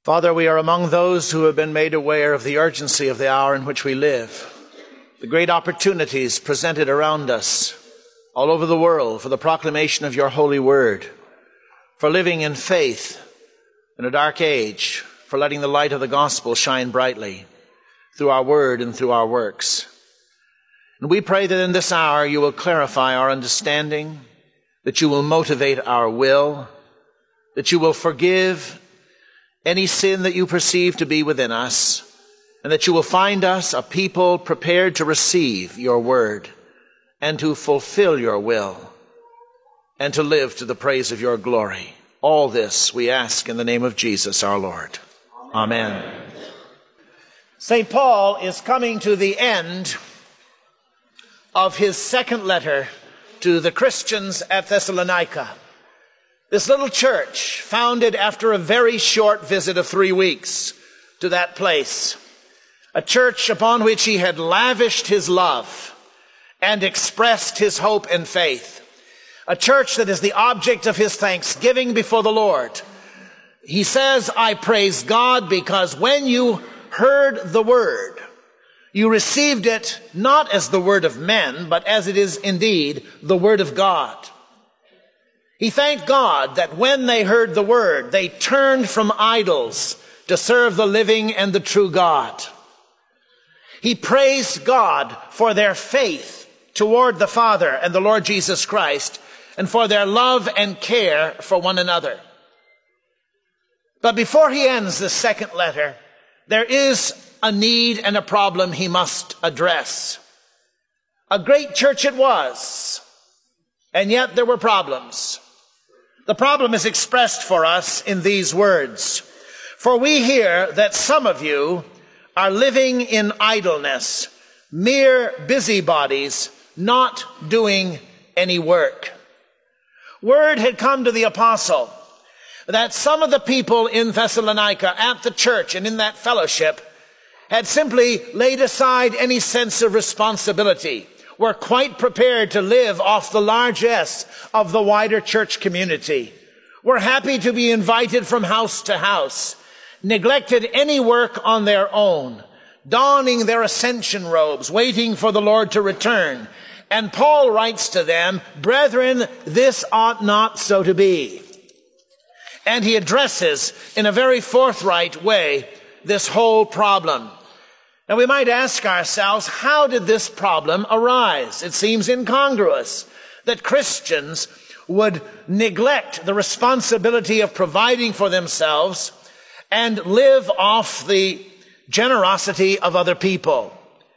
Father, we are among those who have been made aware of the urgency of the hour in which we live, the great opportunities presented around us all over the world for the proclamation of your holy word, for living in faith in a dark age, for letting the light of the gospel shine brightly through our word and through our works. And we pray that in this hour you will clarify our understanding, that you will motivate our will, that you will forgive any sin that you perceive to be within us, and that you will find us a people prepared to receive your word and to fulfill your will and to live to the praise of your glory. All this we ask in the name of Jesus our Lord. Amen. St. Paul is coming to the end of his second letter to the Christians at Thessalonica. This little church, founded after a very short visit of 3 weeks to that place, a church upon which he had lavished his love and expressed his hope and faith, a church that is the object of his thanksgiving before the Lord. He says, I praise God because when you heard the word, you received it not as the word of men, but as it is indeed the word of God. He thanked God that when they heard the word, they turned from idols to serve the living and the true God. He praised God for their faith toward the Father and the Lord Jesus Christ, and for their love and care for one another. But before he ends this second letter, there is a need and a problem he must address. A great church it was, and yet there were problems. The problem is expressed for us in these words. For we hear that some of you are living in idleness, mere busybodies, not doing any work. Word had come to the apostle that some of the people in Thessalonica at the church and in that fellowship had simply laid aside any sense of responsibility, were quite prepared to live off the largesse of the wider church community, were happy to be invited from house to house, neglected any work on their own, donning their ascension robes, waiting for the Lord to return. And Paul writes to them, brethren, this ought not so to be. And he addresses in a very forthright way this whole problem. Now we might ask ourselves, how did this problem arise? It seems incongruous that Christians would neglect the responsibility of providing for themselves and live off the generosity of other people.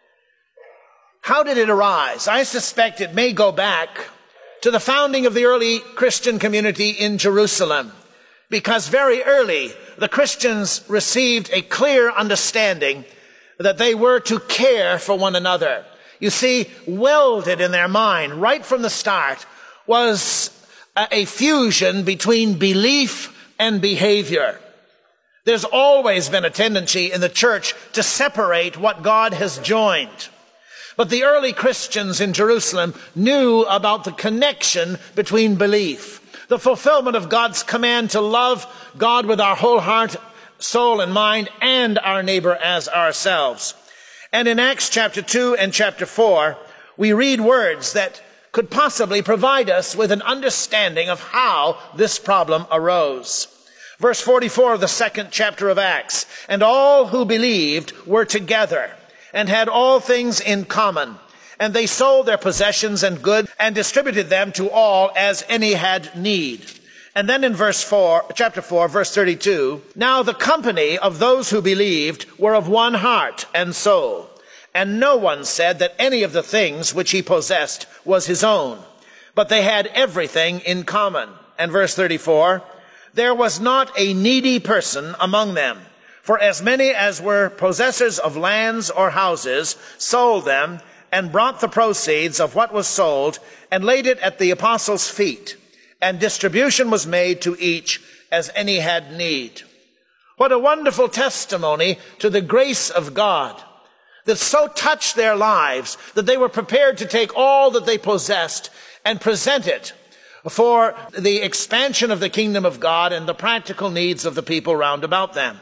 How did it arise? I suspect it may go back to the founding of the early Christian community in Jerusalem, because very early the Christians received a clear understanding that they were to care for one another. You see, welded in their mind right from the start was a fusion between belief and behavior. There's always been a tendency in the church to separate what God has joined. But the early Christians in Jerusalem knew about the connection between belief, the fulfillment of God's command to love God with our whole heart, soul, and mind, and our neighbor as ourselves. And in Acts chapter 2 and chapter 4, we read words that could possibly provide us with an understanding of how this problem arose. Verse 44 of the second chapter of Acts, and all who believed were together and had all things in common, and they sold their possessions and goods and distributed them to all as any had need. And then in chapter 4, verse 32, now the company of those who believed were of one heart and soul, and no one said that any of the things which he possessed was his own, but they had everything in common. And verse 34, there was not a needy person among them, for as many as were possessors of lands or houses sold them and brought the proceeds of what was sold and laid it at the apostles' feet. And distribution was made to each as any had need. What a wonderful testimony to the grace of God that so touched their lives that they were prepared to take all that they possessed and present it for the expansion of the kingdom of God and the practical needs of the people round about them.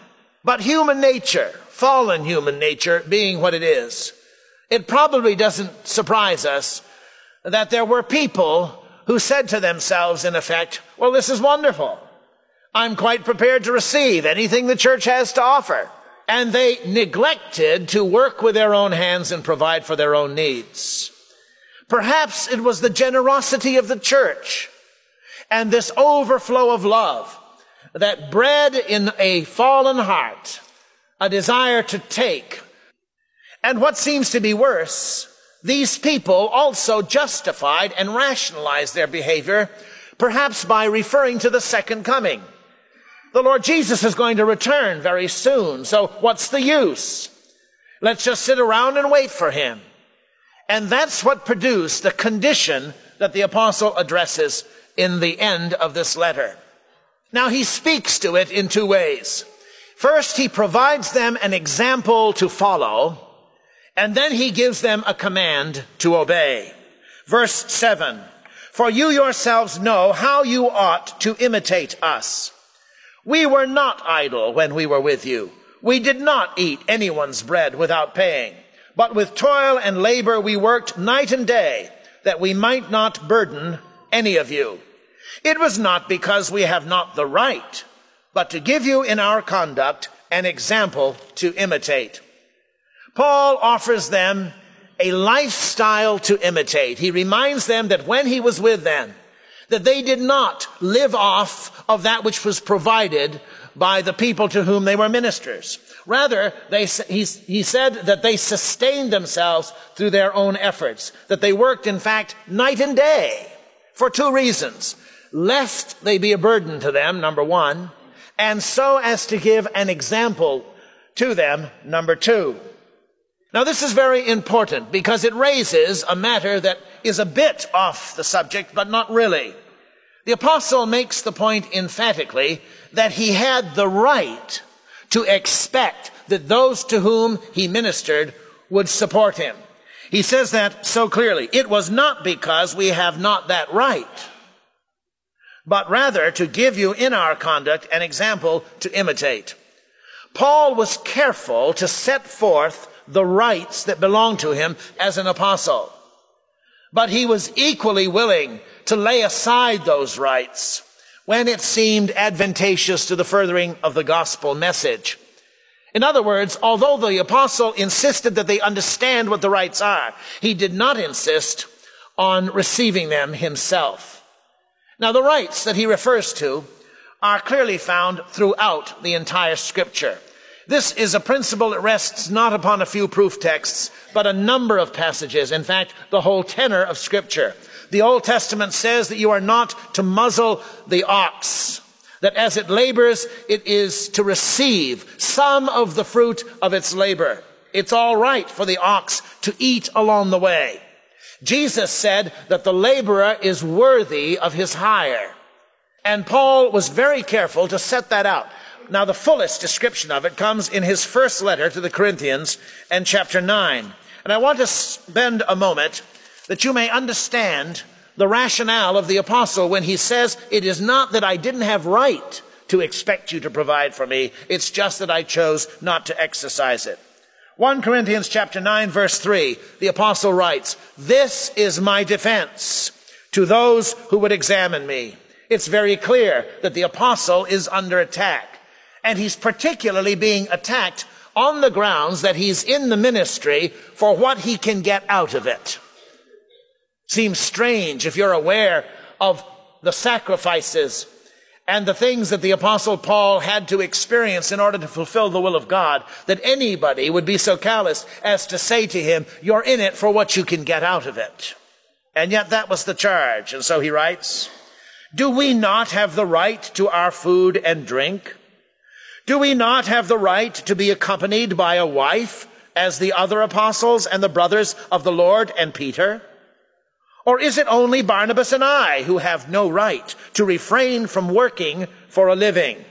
But human nature, fallen human nature being what it is, it probably doesn't surprise us that there were people who said to themselves, in effect, well, this is wonderful. I'm quite prepared to receive anything the church has to offer. And they neglected to work with their own hands and provide for their own needs. Perhaps it was the generosity of the church and this overflow of love that bred in a fallen heart a desire to take. And what seems to be worse, these people also justified and rationalized their behavior, perhaps by referring to the second coming. The Lord Jesus is going to return very soon, so what's the use? Let's just sit around and wait for him. And that's what produced the condition that the apostle addresses in the end of this letter. Now, he speaks to it in two ways. First, he provides them an example to follow, and then he gives them a command to obey. Verse 7, "For you yourselves know how you ought to imitate us. We were not idle when we were with you. We did not eat anyone's bread without paying. But with toil and labor we worked night and day, that we might not burden any of you. It was not because we have not the right, but to give you in our conduct an example to imitate." Paul offers them a lifestyle to imitate. He reminds them that when he was with them, that they did not live off of that which was provided by the people to whom they were ministers. Rather, he said that they sustained themselves through their own efforts, that they worked, in fact, night and day for two reasons. Lest they be a burden to them, number one, and so as to give an example to them, number two. Now, this is very important because it raises a matter that is a bit off the subject, but not really. The apostle makes the point emphatically that he had the right to expect that those to whom he ministered would support him. He says that so clearly. It was not because we have not that right, but rather to give you in our conduct an example to imitate. Paul was careful to set forth the rights that belonged to him as an apostle. But he was equally willing to lay aside those rights when it seemed advantageous to the furthering of the gospel message. In other words, although the apostle insisted that they understand what the rights are, he did not insist on receiving them himself. Now, the rights that he refers to are clearly found throughout the entire Scripture. This is a principle that rests not upon a few proof texts, but a number of passages. In fact, the whole tenor of Scripture. The Old Testament says that you are not to muzzle the ox, that as it labors, it is to receive some of the fruit of its labor. It's all right for the ox to eat along the way. Jesus said that the laborer is worthy of his hire. And Paul was very careful to set that out. Now, the fullest description of it comes in his first letter to the Corinthians and chapter 9. And I want to spend a moment that you may understand the rationale of the apostle when he says, it is not that I didn't have right to expect you to provide for me. It's just that I chose not to exercise it. 1 Corinthians chapter 9, verse 3, the apostle writes, "This is my defense to those who would examine me." It's very clear that the apostle is under attack. And he's particularly being attacked on the grounds that he's in the ministry for what he can get out of it. Seems strange if you're aware of the sacrifices and the things that the apostle Paul had to experience in order to fulfill the will of God, that anybody would be so callous as to say to him, you're in it for what you can get out of it. And yet that was the charge. And so he writes, "Do we not have the right to our food and drink? Do we not have the right to be accompanied by a wife as the other apostles and the brothers of the Lord and Peter? Or is it only Barnabas and I who have no right to refrain from working for a living?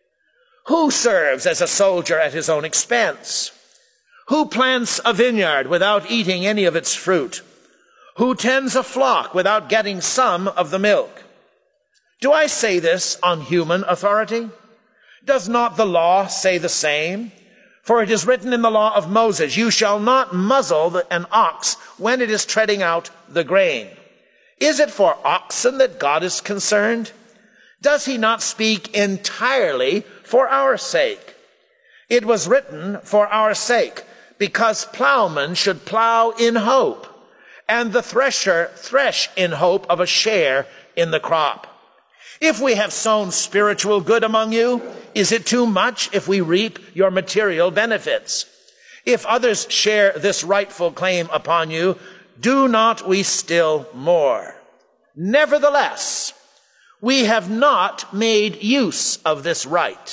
Who serves as a soldier at his own expense? Who plants a vineyard without eating any of its fruit? Who tends a flock without getting some of the milk? Do I say this on human authority? Does not the law say the same? For it is written in the law of Moses, you shall not muzzle an ox when it is treading out the grain. Is it for oxen that God is concerned? Does he not speak entirely for our sake? It was written for our sake, because plowmen should plow in hope, and the thresher thresh in hope of a share in the crop. If we have sown spiritual good among you, is it too much if we reap your material benefits? If others share this rightful claim upon you, do not we still more? Nevertheless, we have not made use of this right,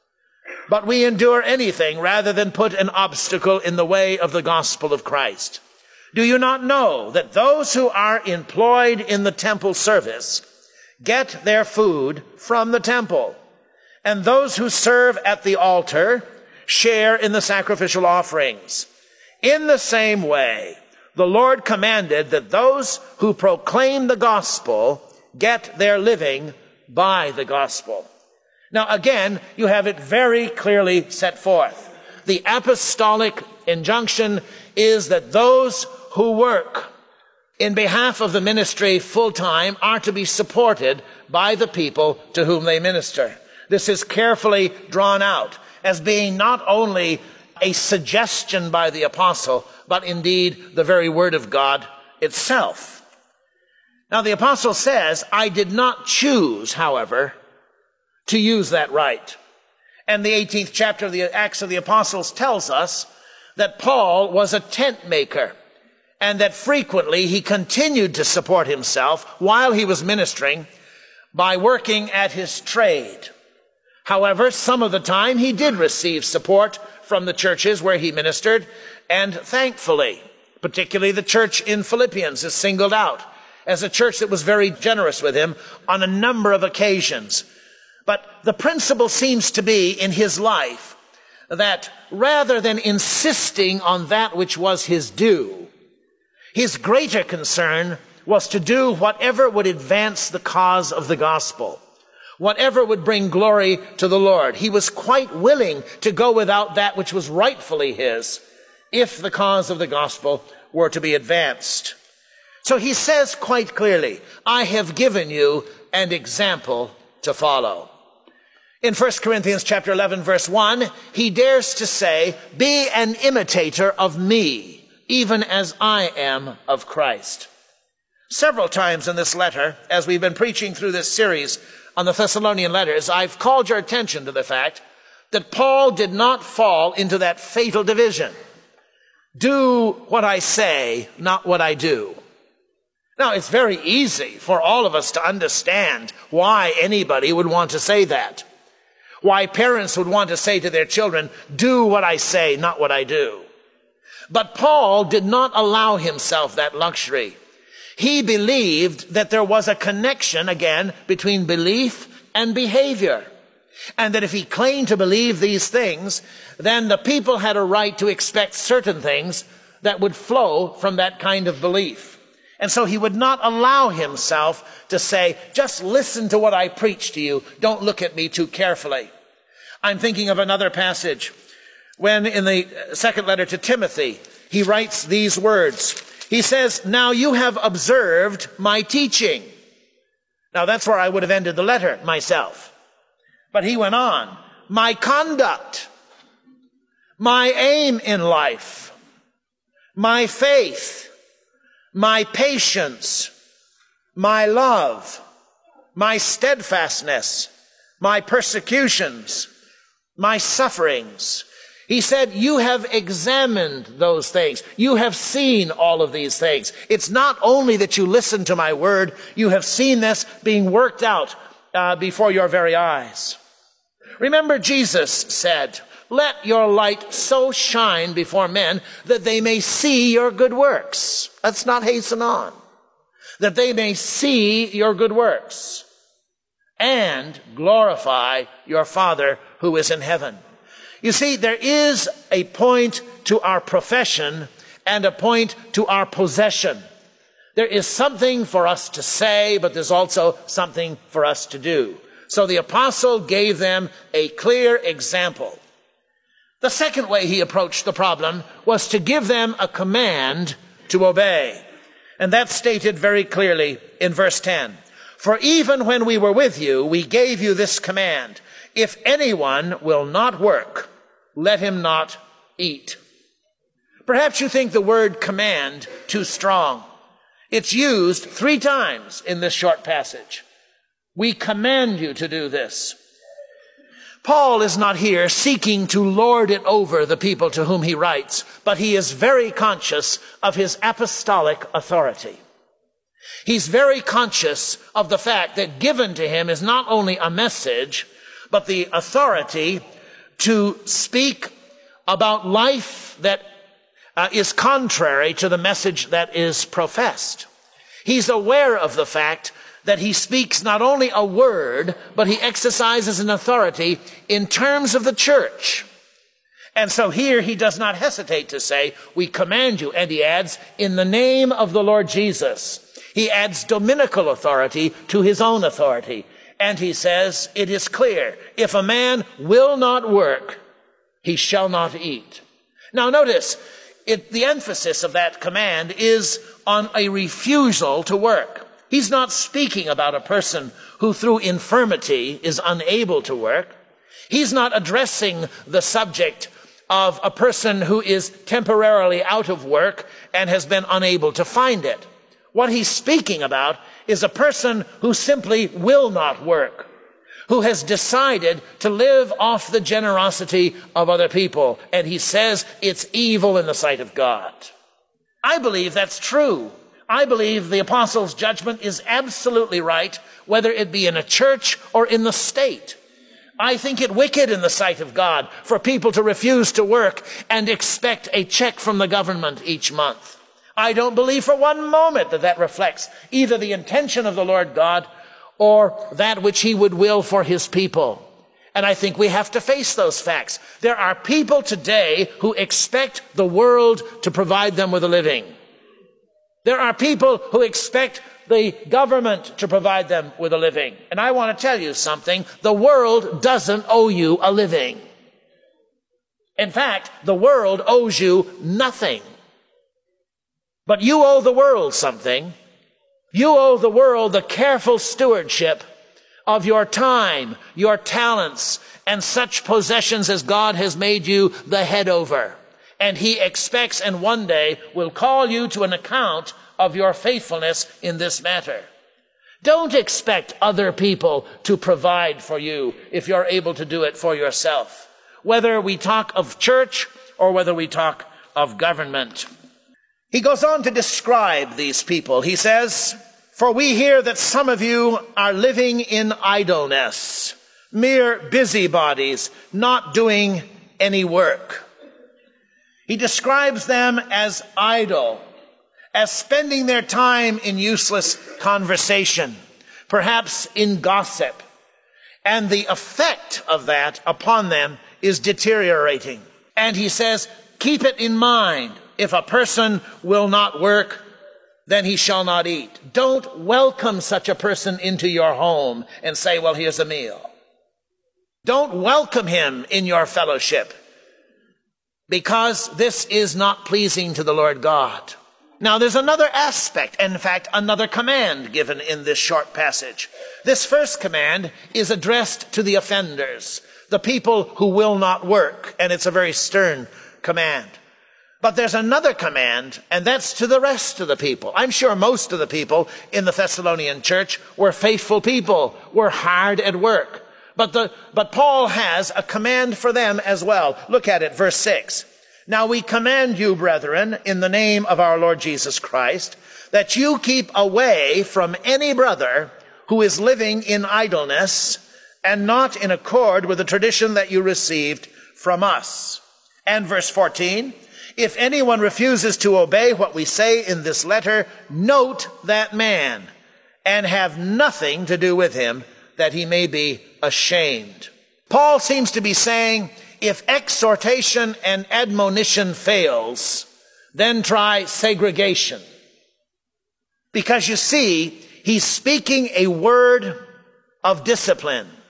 but we endure anything rather than put an obstacle in the way of the gospel of Christ. Do you not know that those who are employed in the temple service get their food from the temple, and those who serve at the altar share in the sacrificial offerings? In the same way, the Lord commanded that those who proclaim the gospel get their living by the gospel. Now again, you have it very clearly set forth. The apostolic injunction is that those who work in behalf of the ministry full-time are to be supported by the people to whom they minister. This is carefully drawn out as being not only a suggestion by the apostle, but indeed the very word of God itself. Now the apostle says, I did not choose, however, to use that right. And the 18th chapter of the Acts of the Apostles tells us that Paul was a tent maker, and that frequently he continued to support himself while he was ministering by working at his trade. However, some of the time he did receive support from the churches where he ministered, and thankfully, particularly the church in Philippians is singled out as a church that was very generous with him on a number of occasions. But the principle seems to be in his life that rather than insisting on that which was his due, his greater concern was to do whatever would advance the cause of the gospel, whatever would bring glory to the Lord. He was quite willing to go without that which was rightfully his, if the cause of the gospel were to be advanced. So he says quite clearly, I have given you an example to follow. In 1 Corinthians chapter 11, verse 1, he dares to say, be an imitator of me, even as I am of Christ. Several times in this letter, as we've been preaching through this series on the Thessalonian letters, I've called your attention to the fact that Paul did not fall into that fatal division. Do what I say, not what I do. Now, it's very easy for all of us to understand why anybody would want to say that. Why parents would want to say to their children, do what I say, not what I do. But Paul did not allow himself that luxury. He believed that there was a connection, again, between belief and behavior. And that if he claimed to believe these things, then the people had a right to expect certain things that would flow from that kind of belief. And so he would not allow himself to say, just listen to what I preach to you. Don't look at me too carefully. I'm thinking of another passage when in the second letter to Timothy, he writes these words. He says, now you have observed my teaching. Now that's where I would have ended the letter myself. But he went on, my conduct, my aim in life, my faith, my patience, my love, my steadfastness, my persecutions, my sufferings. He said, you have examined those things. You have seen all of these things. It's not only that you listen to my word, you have seen this being worked out before your very eyes. Remember, Jesus said, let your light so shine before men that they may see your good works. Let's not hasten on. That they may see your good works and glorify your Father who is in heaven. You see, there is a point to our profession and a point to our possession. There is something for us to say, but there's also something for us to do. So the apostle gave them a clear example. The second way he approached the problem was to give them a command to obey. And that's stated very clearly in verse 10. For even when we were with you, we gave you this command. If anyone will not work, let him not eat. Perhaps you think the word command too strong. It's used 3 times in this short passage. We command you to do this. Paul is not here seeking to lord it over the people to whom he writes, but he is very conscious of his apostolic authority. He's very conscious of the fact that given to him is not only a message, but the authority to speak about life that is contrary to the message that is professed. He's aware of the fact that he speaks not only a word, but he exercises an authority in terms of the church. And so here he does not hesitate to say, we command you. And he adds, in the name of the Lord Jesus. He adds dominical authority to his own authority. And he says, it is clear, if a man will not work, he shall not eat. Now notice, the emphasis of that command is on a refusal to work. He's not speaking about a person who through infirmity is unable to work. He's not addressing the subject of a person who is temporarily out of work and has been unable to find it. What he's speaking about is a person who simply will not work, who has decided to live off the generosity of other people. And he says it's evil in the sight of God. I believe that's true. I believe the apostle's judgment is absolutely right, whether it be in a church or in the state. I think it wicked in the sight of God for people to refuse to work and expect a check from the government each month. I don't believe for one moment that that reflects either the intention of the Lord God or that which he would will for his people. And I think we have to face those facts. There are people today who expect the world to provide them with a living. There are people who expect the government to provide them with a living. And I want to tell you something. The world doesn't owe you a living. In fact, the world owes you nothing. But you owe the world something. You owe the world the careful stewardship of your time, your talents, and such possessions as God has made you the head over. And he expects and one day will call you to an account of your faithfulness in this matter. Don't expect other people to provide for you if you're able to do it for yourself, whether we talk of church or whether we talk of government. He goes on to describe these people. He says, for we hear that some of you are living in idleness, mere busybodies, not doing any work. He describes them as idle, as spending their time in useless conversation, perhaps in gossip. And the effect of that upon them is deteriorating. And he says, keep it in mind. If a person will not work, then he shall not eat. Don't welcome such a person into your home and say, well, here's a meal. Don't welcome him in your fellowship, because this is not pleasing to the Lord God. Now, there's another aspect, in fact, another command given in this short passage. This first command is addressed to the offenders, the people who will not work, and it's a very stern command. But there's another command, and that's to the rest of the people. I'm sure most of the people in the Thessalonian church were faithful people, were hard at work. But Paul has a command for them as well. Look at it, verse 6. Now we command you, brethren, in the name of our Lord Jesus Christ, that you keep away from any brother who is living in idleness and not in accord with the tradition that you received from us. And verse 14, if anyone refuses to obey what we say in this letter, note that man and have nothing to do with him, that he may be ashamed. Paul seems to be saying, if exhortation and admonition fails, then try segregation. Because you see, he's speaking a word of discipline.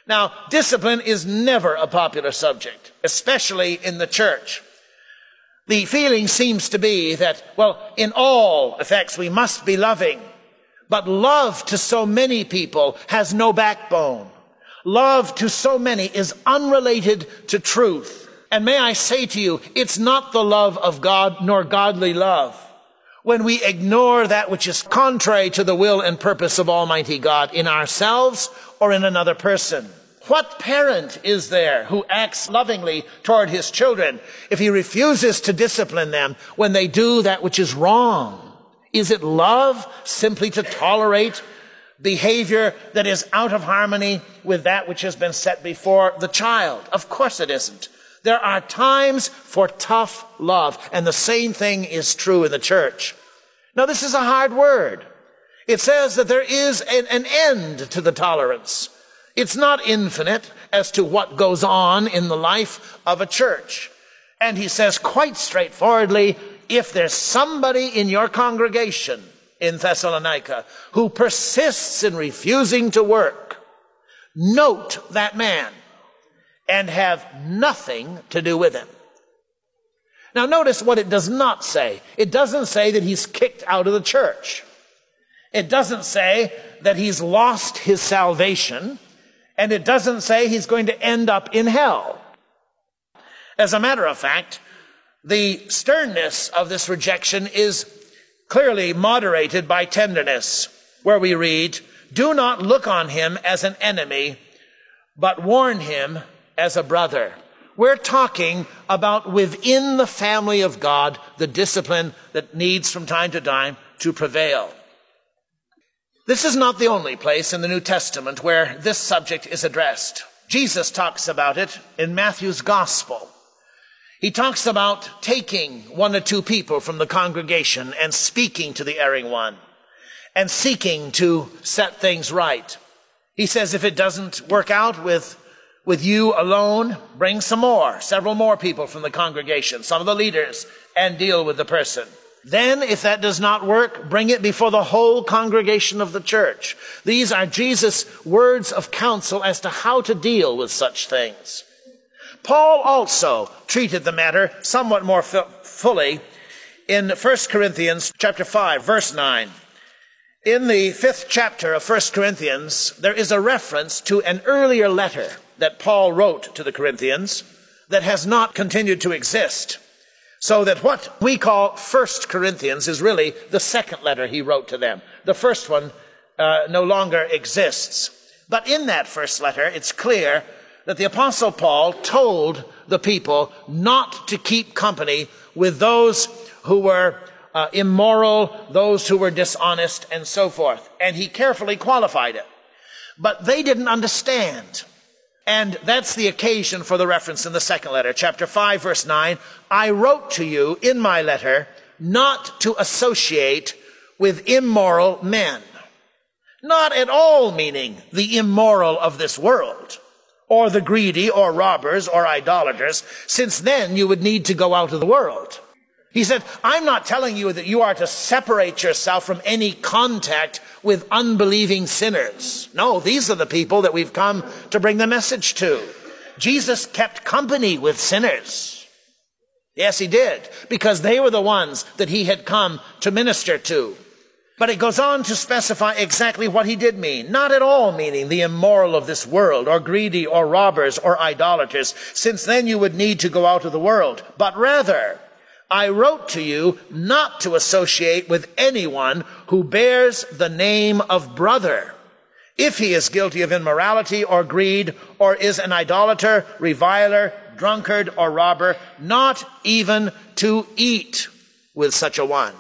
Now, discipline is never a popular subject, especially in the church. The feeling seems to be that, well, in all effects we must be loving, but love to so many people has no backbone. Love to so many is unrelated to truth. And may I say to you, it's not the love of God nor godly love when we ignore that which is contrary to the will and purpose of Almighty God in ourselves or in another person. What parent is there who acts lovingly toward his children if he refuses to discipline them when they do that which is wrong? Is it love simply to tolerate behavior that is out of harmony with that which has been set before the child? Of course it isn't. There are times for tough love, and the same thing is true in the church. Now, this is a hard word. It says that there is an end to the tolerance. It's not infinite as to what goes on in the life of a church. And he says quite straightforwardly, if there's somebody in your congregation in Thessalonica who persists in refusing to work, note that man and have nothing to do with him. Now notice what it does not say. It doesn't say that he's kicked out of the church. It doesn't say that he's lost his salvation. And it doesn't say he's going to end up in hell. As a matter of fact, the sternness of this rejection is clearly moderated by tenderness, where we read, "Do not look on him as an enemy, but warn him as a brother." We're talking about within the family of God, the discipline that needs from time to time to prevail. This is not the only place in the New Testament where this subject is addressed. Jesus talks about it in Matthew's Gospel. He talks about taking one or two people from the congregation and speaking to the erring one and seeking to set things right. He says if it doesn't work out with you alone, bring several more people from the congregation, some of the leaders, and deal with the person. Then, if that does not work, bring it before the whole congregation of the church. These are Jesus' words of counsel as to how to deal with such things. Paul also treated the matter somewhat more fully in 1 Corinthians chapter 5, verse 9. In the 5th chapter of 1 Corinthians, there is a reference to an earlier letter that Paul wrote to the Corinthians that has not continued to exist. So that what we call 1 Corinthians is really the second letter he wrote to them. The first one no longer exists. But in that first letter, it's clear that the Apostle Paul told the people not to keep company with those who were immoral, those who were dishonest, and so forth. And he carefully qualified it. But they didn't understand. And that's the occasion for the reference in the second letter, chapter 5, verse 9. I wrote to you in my letter not to associate with immoral men. Not at all meaning the immoral of this world, or the greedy, or robbers, or idolaters, since then you would need to go out of the world. He said, I'm not telling you that you are to separate yourself from any contact with unbelieving sinners. No, these are the people that we've come to bring the message to. Jesus kept company with sinners. Yes, he did, because they were the ones that he had come to minister to. But it goes on to specify exactly what he did mean. Not at all meaning the immoral of this world, or greedy, or robbers, or idolaters, since then you would need to go out of the world. But rather, I wrote to you not to associate with anyone who bears the name of brother, if he is guilty of immorality or greed, or is an idolater, reviler, drunkard, or robber, not even to eat with such a one.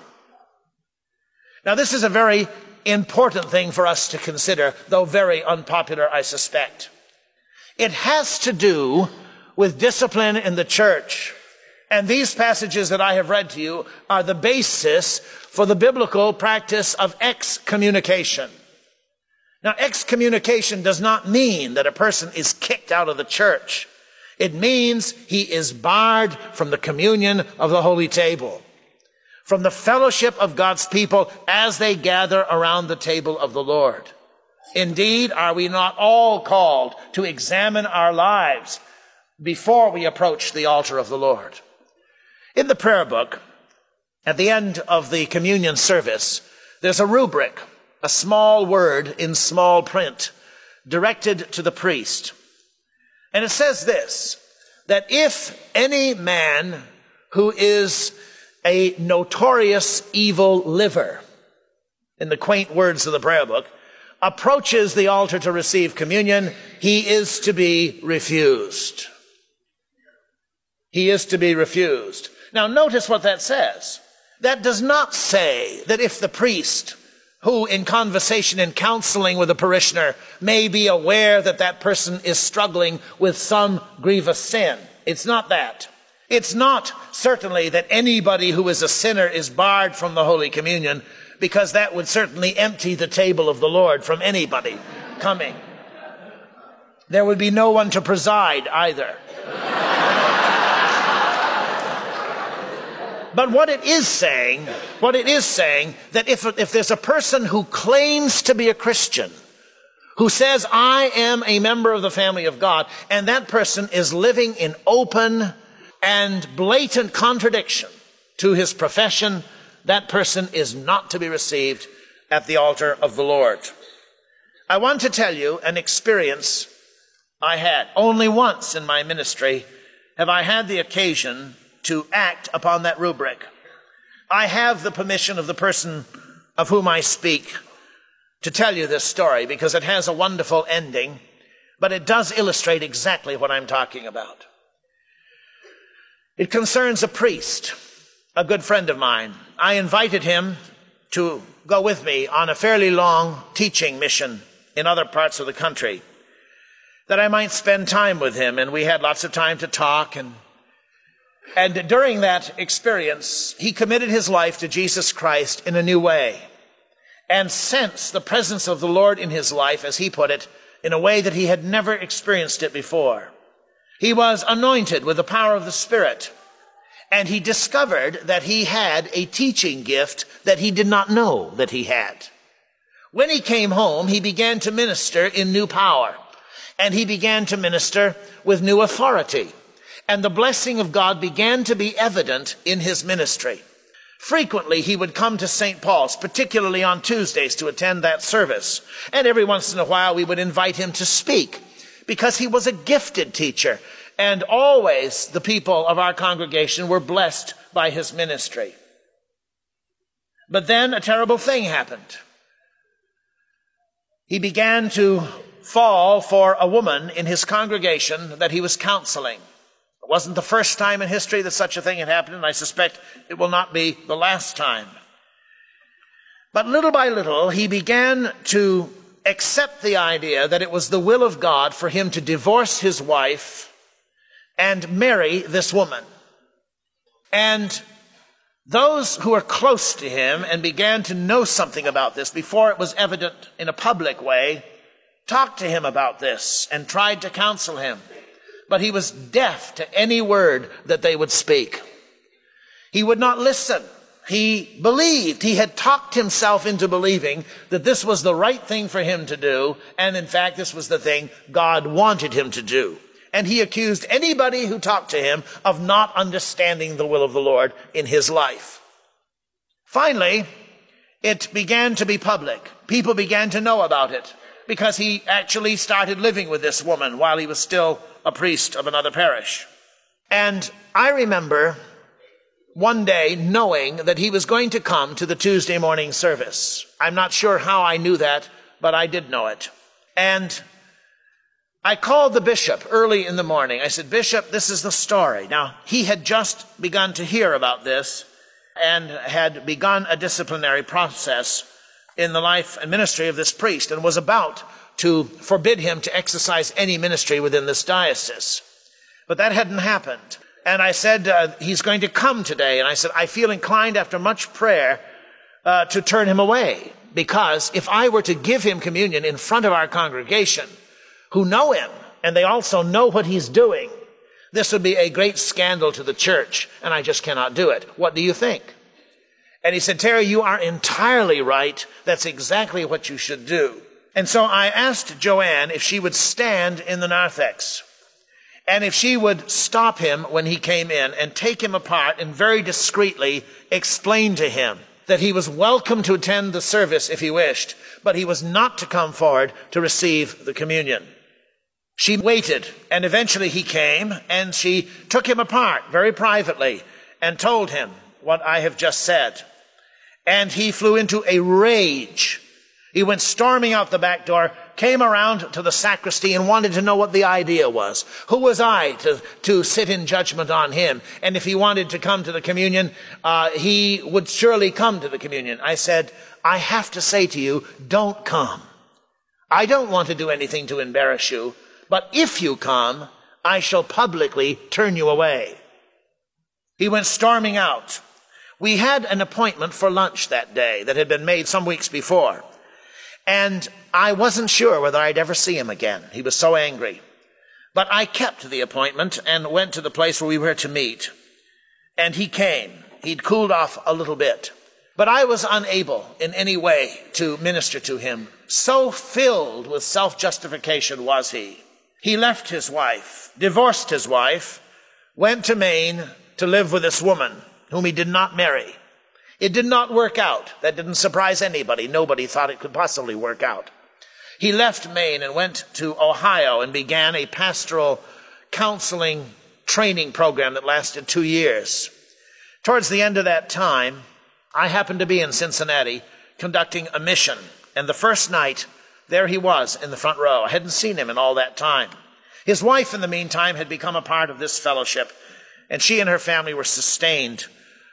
Now, this is a very important thing for us to consider, though very unpopular, I suspect. It has to do with discipline in the church. And these passages that I have read to you are the basis for the biblical practice of excommunication. Now, excommunication does not mean that a person is kicked out of the church. It means he is barred from the communion of the holy table, from the fellowship of God's people as they gather around the table of the Lord. Indeed, are we not all called to examine our lives before we approach the altar of the Lord? In the prayer book, at the end of the communion service, there's a rubric, a small word in small print, directed to the priest. And it says this, that if any man who is a notorious evil liver, in the quaint words of the prayer book, approaches the altar to receive communion, he is to be refused. He is to be refused. Now notice what that says. That does not say that if the priest, who in conversation and counseling with a parishioner may be aware that that person is struggling with some grievous sin. It's not that. It's not certainly that anybody who is a sinner is barred from the Holy Communion, because that would certainly empty the table of the Lord from anybody coming. There would be no one to preside either. But what it is saying, that if there's a person who claims to be a Christian, who says, I am a member of the family of God, and that person is living in open and blatant contradiction to his profession, that person is not to be received at the altar of the Lord. I want to tell you an experience I had. Only once in my ministry have I had the occasion to act upon that rubric. I have the permission of the person of whom I speak to tell you this story because it has a wonderful ending, but it does illustrate exactly what I'm talking about. It concerns a priest, a good friend of mine. I invited him to go with me on a fairly long teaching mission in other parts of the country, that I might spend time with him, and we had lots of time to talk, and during that experience, he committed his life to Jesus Christ in a new way and sensed the presence of the Lord in his life, as he put it, in a way that he had never experienced it before. He was anointed with the power of the Spirit, and he discovered that he had a teaching gift that he did not know that he had. When he came home, he began to minister in new power, and he began to minister with new authority. And the blessing of God began to be evident in his ministry. Frequently, he would come to St. Paul's, particularly on Tuesdays, to attend that service. And every once in a while, we would invite him to speak, because he was a gifted teacher. And always the people of our congregation were blessed by his ministry. But then a terrible thing happened. He began to fall for a woman in his congregation that he was counseling. It wasn't the first time in history that such a thing had happened, and I suspect it will not be the last time. But little by little, he began to accept the idea that it was the will of God for him to divorce his wife and marry this woman. And those who were close to him and began to know something about this before it was evident in a public way, talked to him about this and tried to counsel him. But he was deaf to any word that they would speak. He would not listen. He believed, he had talked himself into believing that this was the right thing for him to do, and in fact this was the thing God wanted him to do. And he accused anybody who talked to him of not understanding the will of the Lord in his life. Finally, it began to be public. People began to know about it, because he actually started living with this woman while he was still a priest of another parish. And I remember one day knowing that he was going to come to the Tuesday morning service. I'm not sure how I knew that, but I did know it. And I called the bishop early in the morning. I said, Bishop, this is the story. Now, he had just begun to hear about this and had begun a disciplinary process in the life and ministry of this priest, and was about to forbid him to exercise any ministry within this diocese. But that hadn't happened. And I said, he's going to come today. And I said, I feel inclined after much prayer to turn him away. Because if I were to give him communion in front of our congregation, who know him, and they also know what he's doing, this would be a great scandal to the church, and I just cannot do it. What do you think? And he said, Terry, you are entirely right. That's exactly what you should do. And so I asked Joanne if she would stand in the narthex and if she would stop him when he came in and take him apart and very discreetly explain to him that he was welcome to attend the service if he wished, but he was not to come forward to receive the communion. She waited, and eventually he came, and she took him apart very privately and told him what I have just said. And he flew into a rage. He went storming out the back door, came around to the sacristy and wanted to know what the idea was. Who was I to sit in judgment on him? And if he wanted to come to the communion, he would surely come to the communion. I said, I have to say to you, don't come. I don't want to do anything to embarrass you, but if you come, I shall publicly turn you away. He went storming out. We had an appointment for lunch that day that had been made some weeks before. And I wasn't sure whether I'd ever see him again. He was so angry. But I kept the appointment and went to the place where we were to meet. And he came. He'd cooled off a little bit. But I was unable in any way to minister to him. So filled with self-justification was he. He left his wife, divorced his wife, went to Maine to live with this woman whom he did not marry. It did not work out. That didn't surprise anybody. Nobody thought it could possibly work out. He left Maine and went to Ohio and began a pastoral counseling training program that lasted 2 years. Towards the end of that time, I happened to be in Cincinnati conducting a mission. And the first night, there he was in the front row. I hadn't seen him in all that time. His wife, in the meantime, had become a part of this fellowship, and she and her family were sustained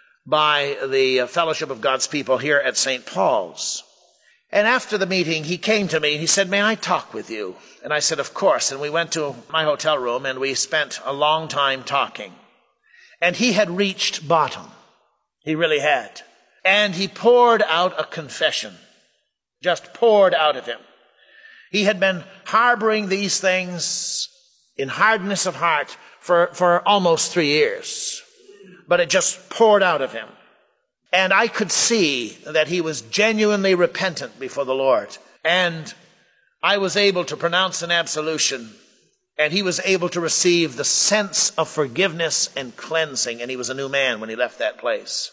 by the Fellowship of God's People here at St. Paul's. And after the meeting, he came to me and he said, may I talk with you? And I said, of course. And we went to my hotel room and we spent a long time talking. And he had reached bottom. He really had. And he poured out a confession. Just poured out of him. He had been harboring these things in hardness of heart for almost 3 years. But it just poured out of him. And I could see that he was genuinely repentant before the Lord. And I was able to pronounce an absolution, and he was able to receive the sense of forgiveness and cleansing, and he was a new man when he left that place.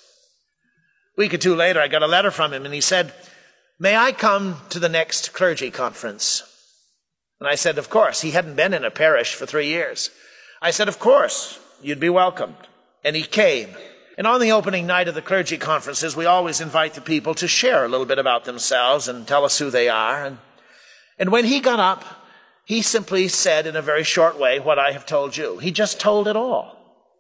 A week or two later, I got a letter from him, and he said, may I come to the next clergy conference? And I said, of course. He hadn't been in a parish for 3 years. I said, of course, you'd be welcomed. And he came. And on the opening night of the clergy conferences, we always invite the people to share a little bit about themselves and tell us who they are. And when he got up, he simply said in a very short way what I have told you. He just told it all.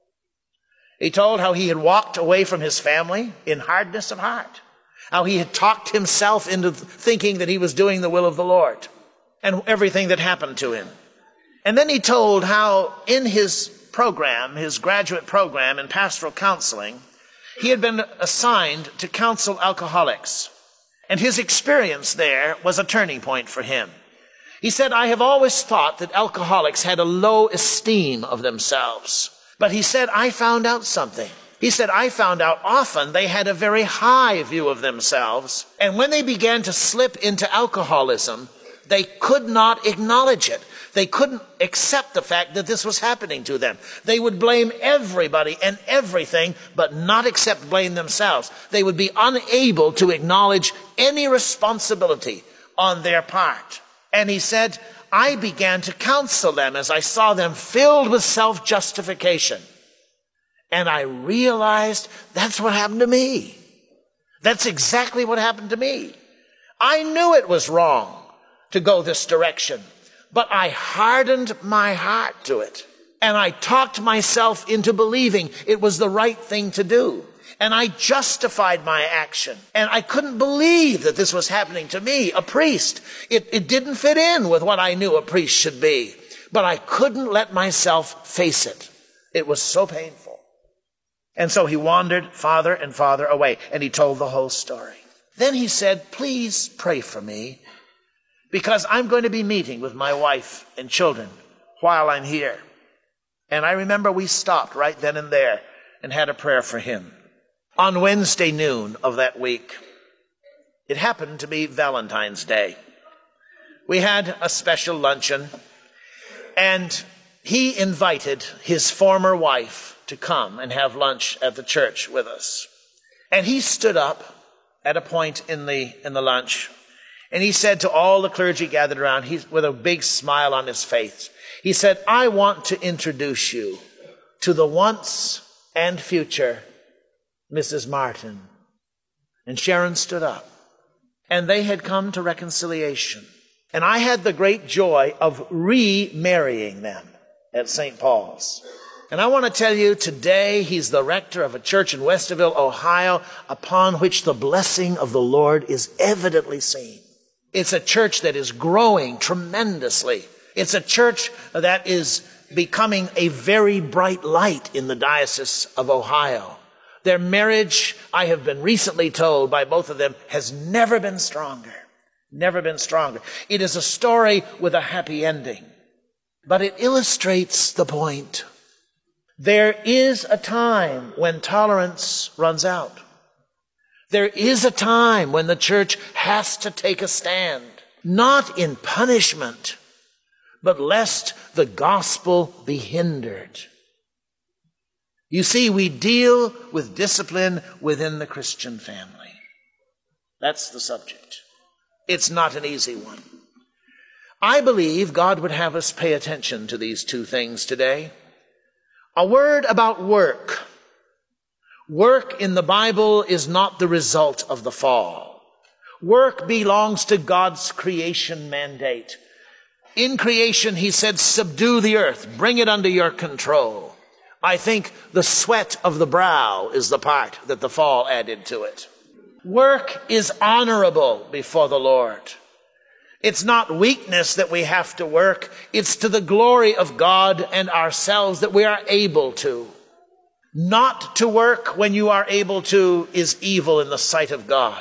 He told how he had walked away from his family in hardness of heart, how he had talked himself into thinking that he was doing the will of the Lord, and everything that happened to him. And then he told how in his program, his graduate program in pastoral counseling, he had been assigned to counsel alcoholics. And his experience there was a turning point for him. He said, I have always thought that alcoholics had a low esteem of themselves. But he said, I found out something. He said, I found out often they had a very high view of themselves. And when they began to slip into alcoholism, they could not acknowledge it. They couldn't accept the fact that this was happening to them. They would blame everybody and everything, but not accept blame themselves. They would be unable to acknowledge any responsibility on their part. And he said, I began to counsel them as I saw them filled with self-justification. And I realized that's what happened to me. That's exactly what happened to me. I knew it was wrong to go this direction, but I hardened my heart to it. And I talked myself into believing it was the right thing to do. And I justified my action. And I couldn't believe that this was happening to me, a priest. It didn't fit in with what I knew a priest should be. But I couldn't let myself face it. It was so painful. And so he wandered farther and farther away, and he told the whole story. Then he said, please pray for me, because I'm going to be meeting with my wife and children while I'm here. And I remember we stopped right then and there and had a prayer for him. On Wednesday noon of that week, it happened to be Valentine's Day. We had a special luncheon, and he invited his former wife to come and have lunch at the church with us. And he stood up at a point in the lunch, and he said to all the clergy gathered around, with a big smile on his face, he said, "I want to introduce you to the once and future Mrs. Martin." And Sharon stood up, and they had come to reconciliation. And I had the great joy of remarrying them at St. Paul's. And I want to tell you, today he's the rector of a church in Westerville, Ohio, upon which the blessing of the Lord is evidently seen. It's a church that is growing tremendously. It's a church that is becoming a very bright light in the Diocese of Ohio. Their marriage, I have been recently told by both of them, has never been stronger. Never been stronger. It is a story with a happy ending, but it illustrates the point. There is a time when tolerance runs out. There is a time when the church has to take a stand, not in punishment, but lest the gospel be hindered. You see, we deal with discipline within the Christian family. That's the subject. It's not an easy one. I believe God would have us pay attention to these two things today. A word about work. Work in the Bible is not the result of the fall. Work belongs to God's creation mandate. In creation, he said, "Subdue the earth, bring it under your control." I think the sweat of the brow is the part that the fall added to it. Work is honorable before the Lord. It's not weakness that we have to work. It's to the glory of God and ourselves that we are able to. Not to work when you are able to is evil in the sight of God.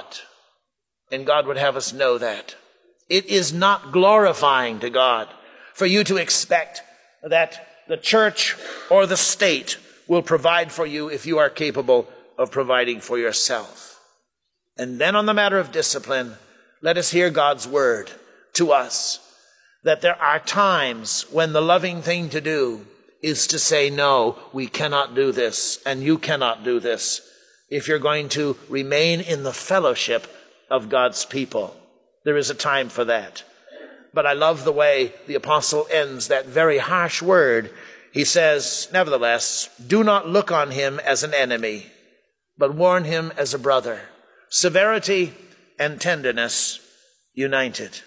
And God would have us know that. It is not glorifying to God for you to expect that the church or the state will provide for you if you are capable of providing for yourself. And then on the matter of discipline, let us hear God's word to us, that there are times when the loving thing to do is to say, no, we cannot do this, and you cannot do this, if you're going to remain in the fellowship of God's people. There is a time for that. But I love the way the apostle ends that very harsh word. He says, nevertheless, do not look on him as an enemy, but warn him as a brother. Severity and tenderness united.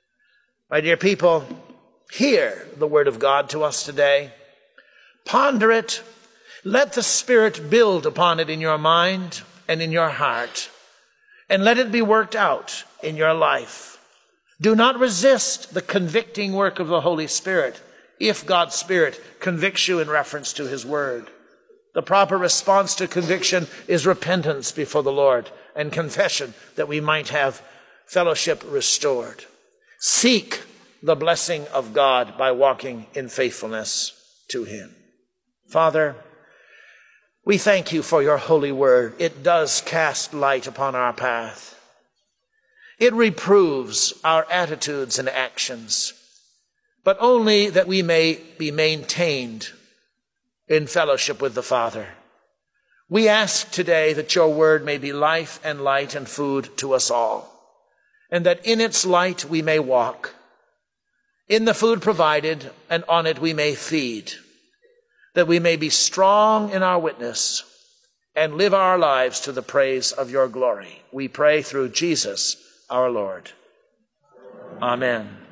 My dear people, hear the word of God to us today. Ponder it. Let the Spirit build upon it in your mind and in your heart, and let it be worked out in your life. Do not resist the convicting work of the Holy Spirit if God's Spirit convicts you in reference to his word. The proper response to conviction is repentance before the Lord and confession, that we might have fellowship restored. Seek the blessing of God by walking in faithfulness to him. Father, we thank you for your holy word. It does cast light upon our path. It reproves our attitudes and actions, but only that we may be maintained in fellowship with the Father. We ask today that your word may be life and light and food to us all, and that in its light we may walk, in the food provided, and on it we may feed, that we may be strong in our witness and live our lives to the praise of your glory. We pray through Jesus our Lord. Amen.